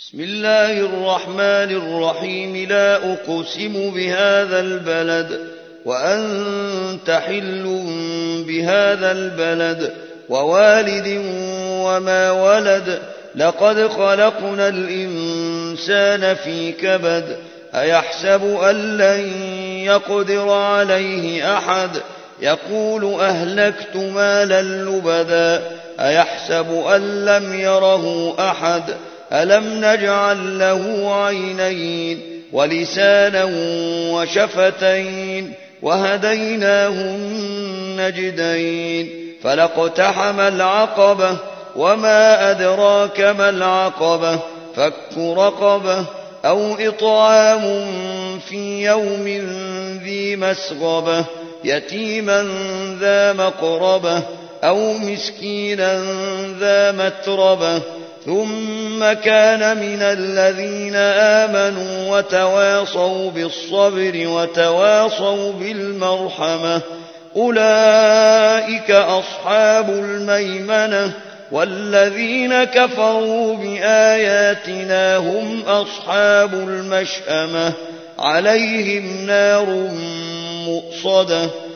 بسم الله الرحمن الرحيم. لا أقسم بهذا البلد وأنت حل بهذا البلد ووالد وما ولد. لقد خلقنا الإنسان في كبد. أيحسب أن لن يقدر عليه أحد. يقول أهلكت مالا لبدا. أيحسب أن لم يره أحد. ألم نجعل له عينين ولسانا وشفتين وهديناه النجدين. فلاقتحم العقبة وما أدراك ما العقبة. فك رقبة أو إطعام في يوم ذي مسغبة يتيما ذا مقربة أو مسكينا ذا متربة. ثم كان من الذين آمنوا وتواصوا بالصبر وتواصوا بالمرحمة. أولئك أصحاب الميمنة. والذين كفروا بآياتنا هم أصحاب المشأمة. عليهم نار مؤصدة.